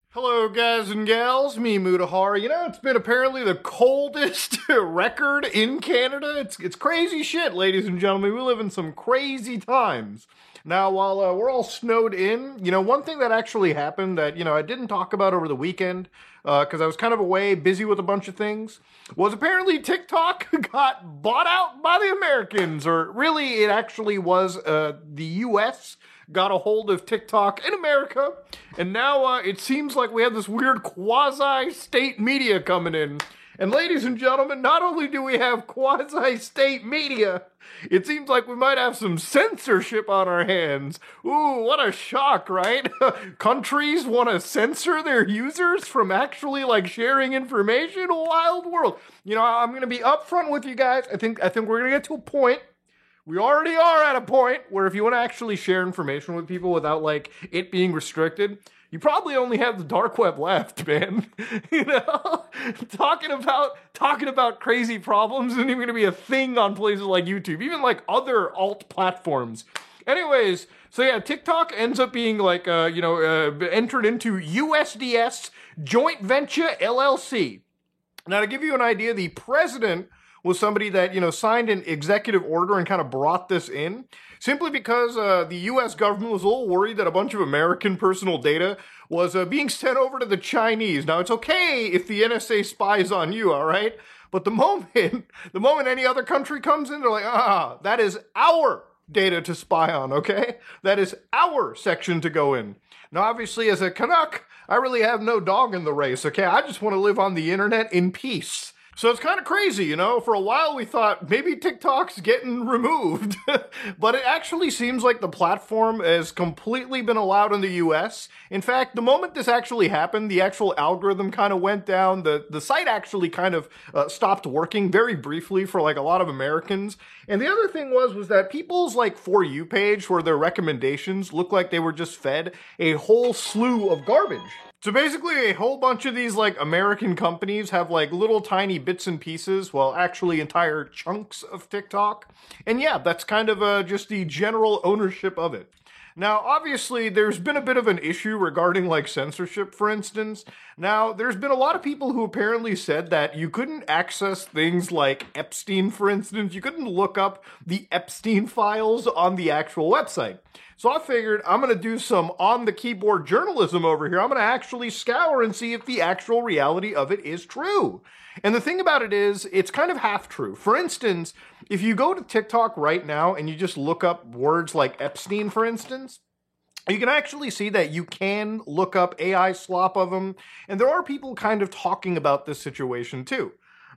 Hello, guys and gals. Me, Mutahar. You know, it's been apparently the coldest record in Canada. It's crazy shit, ladies and gentlemen. We live in some crazy times. Now, while we're all snowed in, one thing that actually happened that, I didn't talk about over the weekend, because I was kind of away, busy with a bunch of things, was apparently TikTok got bought out by the Americans, or really, it actually was the US got a hold of TikTok in America, and now it seems like we have this weird quasi-state media coming in. And ladies and gentlemen, not only do we have quasi-state media, it seems like we might have some censorship on our hands. Ooh, what a shock, right? Countries want to censor their users from actually sharing information? Wild world. I'm going to be upfront with you guys. I think we're going to get to a point. We already are at a point where if you want to actually share information with people without it being restricted, you probably only have the dark web left, man. Talking about crazy problems isn't even going to be a thing on places like YouTube, even other alt platforms. Anyways, so yeah, TikTok ends up being entered into USDS Joint Venture LLC. Now, to give you an idea, the president was somebody that, signed an executive order and kind of brought this in, simply because the U.S. government was a little worried that a bunch of American personal data was being sent over to the Chinese. Now, it's okay if the NSA spies on you, all right? But the moment any other country comes in, they're like, that is our data to spy on, okay? That is our section to go in. Now, obviously, as a Canuck, I really have no dog in the race, okay? I just want to live on the internet in peace. So it's kind of crazy, For a while we thought maybe TikTok's getting removed, but it actually seems like the platform has completely been allowed in the US. In fact, the moment this actually happened, the actual algorithm kind of went down. The site actually kind of stopped working very briefly for a lot of Americans. And the other thing was that people's For You page, where their recommendations looked like they were just fed a whole slew of garbage. So basically, a whole bunch of these, American companies have, little tiny bits and pieces, well, actually entire chunks of TikTok. And yeah, that's kind of just the general ownership of it. Now, obviously, there's been a bit of an issue regarding, censorship, for instance. Now, there's been a lot of people who apparently said that you couldn't access things like Epstein, for instance. You couldn't look up the Epstein files on the actual website. So I figured I'm going to do some on-the-keyboard journalism over here. I'm going to actually scour and see if the actual reality of it is true. And the thing about it is, it's kind of half true. For instance, if you go to TikTok right now and you just look up words like Epstein, for instance, you can actually see that you can look up AI slop of them. And there are people kind of talking about this situation too.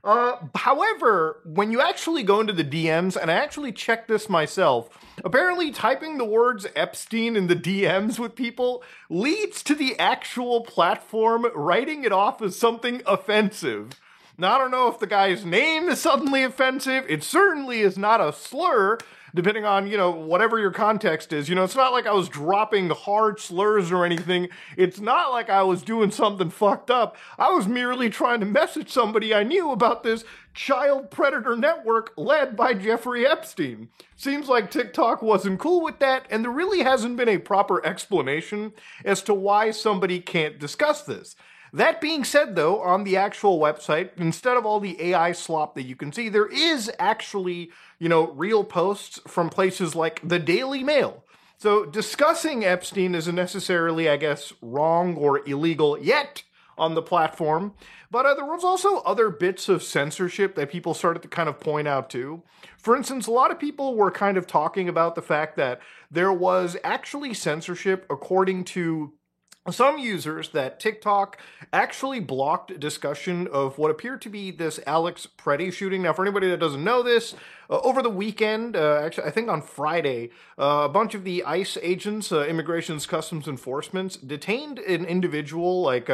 However, when you actually go into the DMs, and I actually checked this myself, apparently typing the words Epstein in the DMs with people leads to the actual platform writing it off as something offensive. Now, I don't know if the guy's name is suddenly offensive. It certainly is not a slur, depending on, whatever your context is. It's not like I was dropping hard slurs or anything. It's not like I was doing something fucked up. I was merely trying to message somebody I knew about this child predator network led by Jeffrey Epstein. Seems like TikTok wasn't cool with that, and there really hasn't been a proper explanation as to why somebody can't discuss this. That being said, though, on the actual website, instead of all the AI slop that you can see, there is actually, real posts from places like the Daily Mail. So discussing Epstein isn't necessarily, I guess, wrong or illegal yet on the platform, but there was also other bits of censorship that people started to kind of point out too. For instance, a lot of people were kind of talking about the fact that there was actually censorship according to some users, that TikTok actually blocked discussion of what appeared to be this Alex Preddy shooting. Now, for anybody that doesn't know this, over the weekend, actually, I think on Friday, a bunch of the ICE agents, Immigration's Customs Enforcement, detained an individual, at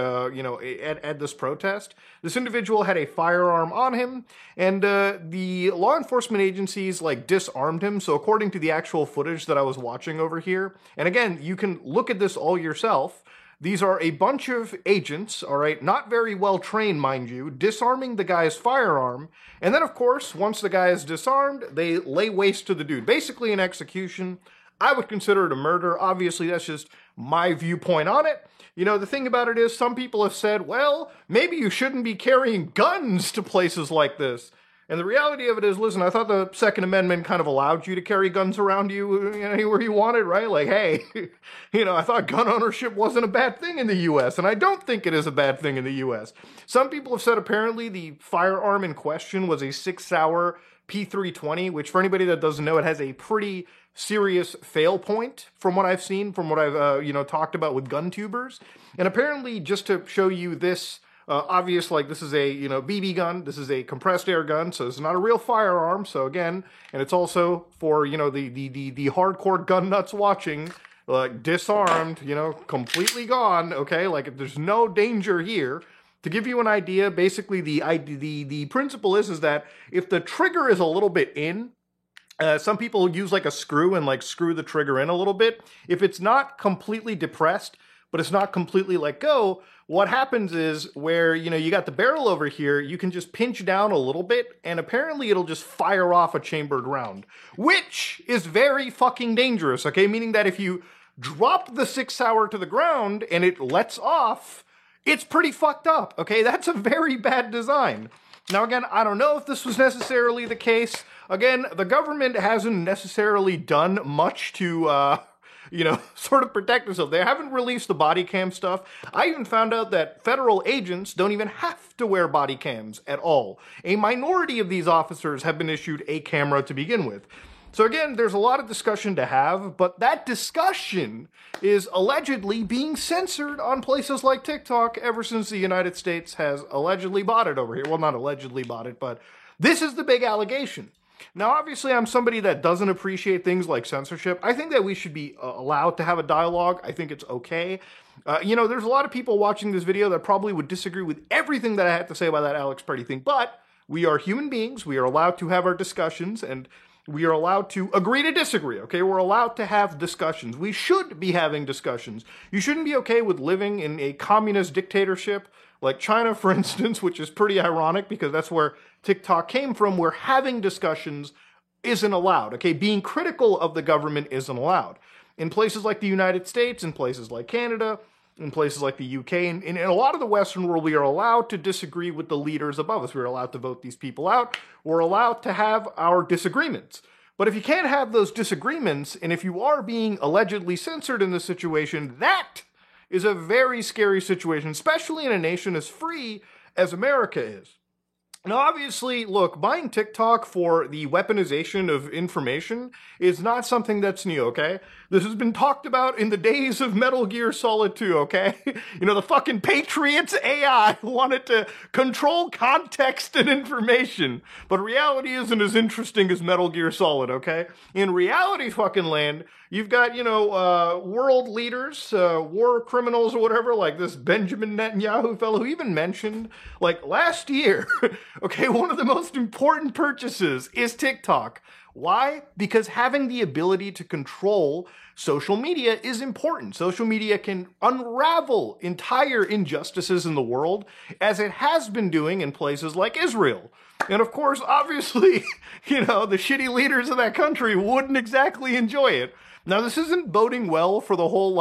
this protest. This individual had a firearm on him, and the law enforcement agencies, disarmed him. So according to the actual footage that I was watching over here, and again, you can look at this all yourself, these are a bunch of agents, all right, not very well trained, mind you, disarming the guy's firearm. And then, of course, once the guy is disarmed, they lay waste to the dude. Basically an execution. I would consider it a murder. Obviously, that's just my viewpoint on it. You know, the thing about it is some people have said, well, maybe you shouldn't be carrying guns to places like this. And the reality of it is, listen, I thought the Second Amendment kind of allowed you to carry guns around you anywhere you wanted, right? Like, hey, you know, I thought gun ownership wasn't a bad thing in the U.S., and I don't think it is a bad thing in the U.S. Some people have said apparently the firearm in question was a 6-hour P320, which for anybody that doesn't know, it has a pretty serious fail point from what I've seen, from what I've, talked about with gun tubers. And apparently, just to show you this, obvious, like this is a, BB gun, this is a compressed air gun, so it's not a real firearm, so again, and it's also for, the hardcore gun nuts watching, like, disarmed, completely gone, okay, like, there's no danger here. To give you an idea, basically, the principle is that if the trigger is a little bit in, some people use, like, a screw and, like, screw the trigger in a little bit. If it's not completely depressed, but it's not completely let go, what happens is where, you got the barrel over here, you can just pinch down a little bit, and apparently it'll just fire off a chambered round, which is very fucking dangerous, okay? Meaning that if you drop the 6-hour to the ground and it lets off, it's pretty fucked up, okay? That's a very bad design. Now, again, I don't know if this was necessarily the case. Again, the government hasn't necessarily done much to, sort of protect themselves. They haven't released the body cam stuff. I even found out that federal agents don't even have to wear body cams at all. A minority of these officers have been issued a camera to begin with. So again, there's a lot of discussion to have, but that discussion is allegedly being censored on places like TikTok ever since the United States has allegedly bought it over here. Well, not allegedly bought it, but this is the big allegation. Now, obviously, I'm somebody that doesn't appreciate things like censorship. I think that we should be allowed to have a dialogue. I think it's okay. There's a lot of people watching this video that probably would disagree with everything that I had to say about that Alex Purdy thing, but we are human beings. We are allowed to have our discussions, and we are allowed to agree to disagree, okay? We're allowed to have discussions. We should be having discussions. You shouldn't be okay with living in a communist dictatorship like China, for instance, which is pretty ironic because that's where TikTok came from, where having discussions isn't allowed, okay? Being critical of the government isn't allowed. In places like the United States, in places like Canada, in places like the UK, and in a lot of the Western world, we are allowed to disagree with the leaders above us. We're allowed to vote these people out. We're allowed to have our disagreements. But if you can't have those disagreements, and if you are being allegedly censored in this situation, that is a very scary situation, especially in a nation as free as America is. Now, obviously, look, buying TikTok for the weaponization of information is not something that's new, okay? This has been talked about in the days of Metal Gear Solid 2, okay? The fucking Patriots AI wanted to control context and information, but reality isn't as interesting as Metal Gear Solid, okay? In reality fucking land, you've got, world leaders, war criminals or whatever, like this Benjamin Netanyahu fellow who even mentioned, like, last year, okay, one of the most important purchases is TikTok. Why? Because having the ability to control social media is important. Social media can unravel entire injustices in the world, as it has been doing in places like Israel. And of course, obviously, the shitty leaders of that country wouldn't exactly enjoy it. Now, this isn't boding well for the whole,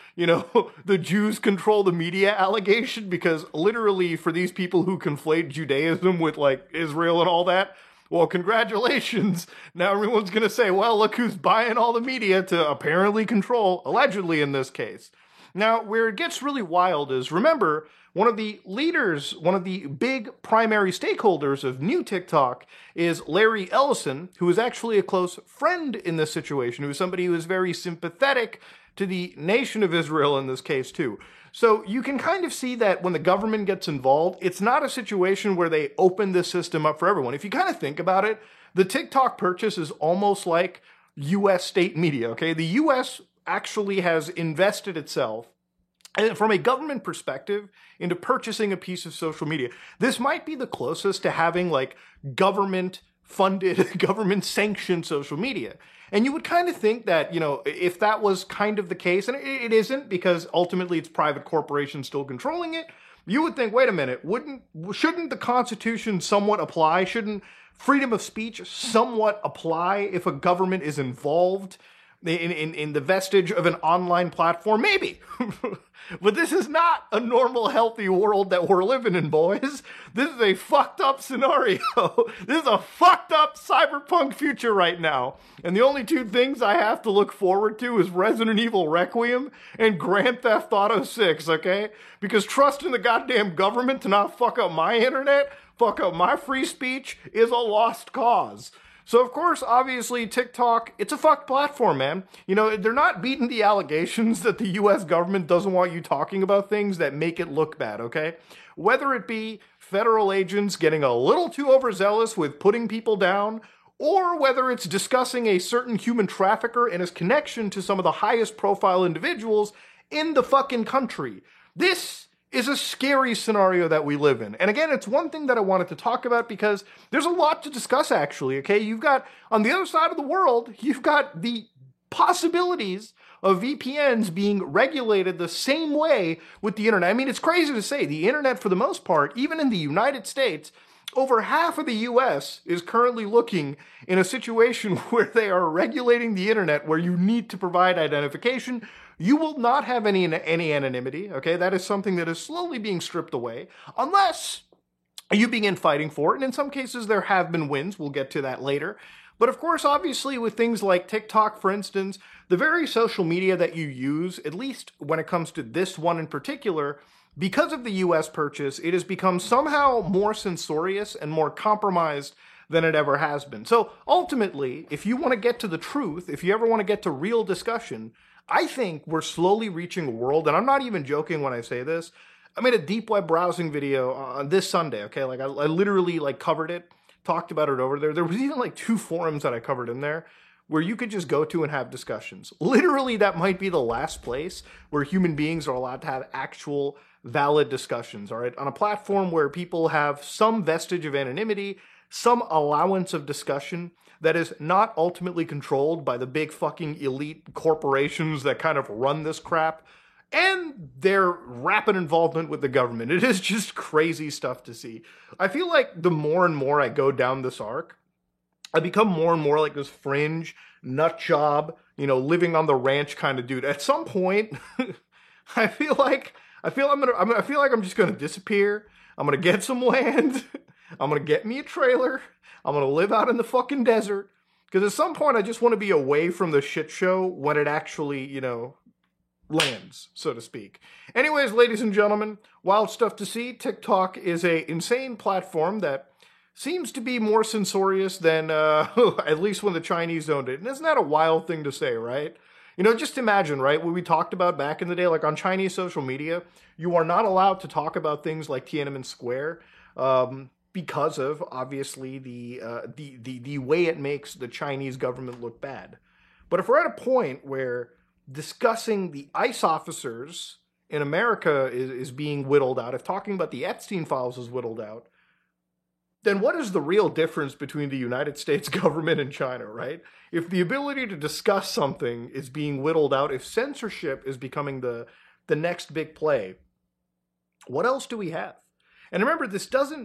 the Jews control the media allegation, because literally for these people who conflate Judaism with, Israel and all that, well, congratulations. Now everyone's going to say, well, look who's buying all the media to apparently control, allegedly in this case. Now, where it gets really wild is, remember, one of the leaders, one of the big primary stakeholders of new TikTok is Larry Ellison, who is actually a close friend in this situation, who is somebody who is very sympathetic to the nation of Israel in this case too. So you can kind of see that when the government gets involved, it's not a situation where they open the system up for everyone. If you kind of think about it, the TikTok purchase is almost like U.S. state media, okay? The U.S. actually has invested itself, and from a government perspective, into purchasing a piece of social media. This might be the closest to having government-funded, government-sanctioned social media. And you would kind of think that, if that was kind of the case, and it isn't, because ultimately it's private corporations still controlling it, you would think, wait a minute, shouldn't the Constitution somewhat apply? Shouldn't freedom of speech somewhat apply if a government is involved in the vestige of an online platform? Maybe. But this is not a normal, healthy world that we're living in, boys. This is a fucked up scenario. This is a fucked up cyberpunk future right now. And the only two things I have to look forward to is Resident Evil Requiem and Grand Theft Auto 6, okay? Because trusting the goddamn government to not fuck up my internet, fuck up my free speech, is a lost cause. So, of course, obviously, TikTok, it's a fucked platform, man. You know, they're not beating the allegations that the US government doesn't want you talking about things that make it look bad, okay? Whether it be federal agents getting a little too overzealous with putting people down, or whether it's discussing a certain human trafficker and his connection to some of the highest profile individuals in the fucking country. This is a scary scenario that we live in. And again, it's one thing that I wanted to talk about because there's a lot to discuss, actually, okay? You've got, on the other side of the world, you've got the possibilities of VPNs being regulated the same way with the internet. I mean, it's crazy to say, the internet, for the most part, even in the United States, over half of the US is currently looking in a situation where they are regulating the internet, where you need to provide identification. You will not have any anonymity, okay? That is something that is slowly being stripped away, unless you begin fighting for it. And in some cases, there have been wins. We'll get to that later. But of course, obviously, with things like TikTok, for instance, the very social media that you use, at least when it comes to this one in particular, because of the US purchase, it has become somehow more censorious and more compromised than it ever has been. So ultimately, if you want to get to the truth, if you ever want to get to real discussion, I think we're slowly reaching a world, and I'm not even joking when I say this. I made a deep web browsing video on this Sunday, okay? Like I literally covered it, talked about it over there. There was even 2 forums that I covered in there where you could just go to and have discussions. Literally, that might be the last place where human beings are allowed to have actual valid discussions, all right? On a platform where people have some vestige of anonymity, some allowance of discussion that is not ultimately controlled by the big fucking elite corporations that kind of run this crap, and their rapid involvement with the government. It is just crazy stuff to see. I feel like the more and more I go down this arc, I become more and more like this fringe, nut job, living on the ranch kind of dude. At some point, I feel like I'm just gonna disappear. I'm gonna get some land. I'm gonna get me a trailer. I'm gonna live out in the fucking desert. Because at some point, I just want to be away from the shit show when it actually, lands, so to speak. Anyways, ladies and gentlemen, wild stuff to see. TikTok is a insane platform that seems to be more censorious than, at least when the Chinese owned it. And isn't that a wild thing to say, right? Just imagine, right, what we talked about back in the day, like on Chinese social media, you are not allowed to talk about things like Tiananmen Square, because of, obviously, the way it makes the Chinese government look bad. But if we're at a point where discussing the ICE officers in America is being whittled out, if talking about the Epstein files is whittled out, then what is the real difference between the United States government and China, right? If the ability to discuss something is being whittled out, if censorship is becoming the next big play, what else do we have? And remember, this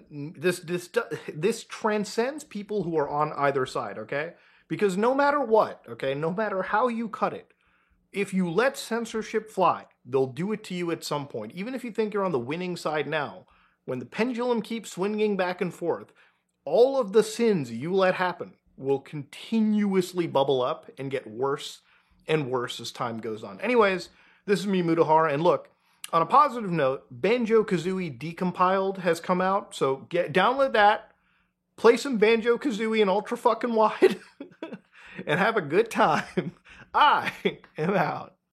transcends people who are on either side, okay? Because no matter what, okay, no matter how you cut it, if you let censorship fly, they'll do it to you at some point. Even if you think you're on the winning side now, when the pendulum keeps swinging back and forth, all of the sins you let happen will continuously bubble up and get worse and worse as time goes on. Anyways, this is me, Mutahar, and look, on a positive note, Banjo-Kazooie Decompiled has come out, so download that, play some Banjo-Kazooie in ultra fucking wide, and have a good time. I am out.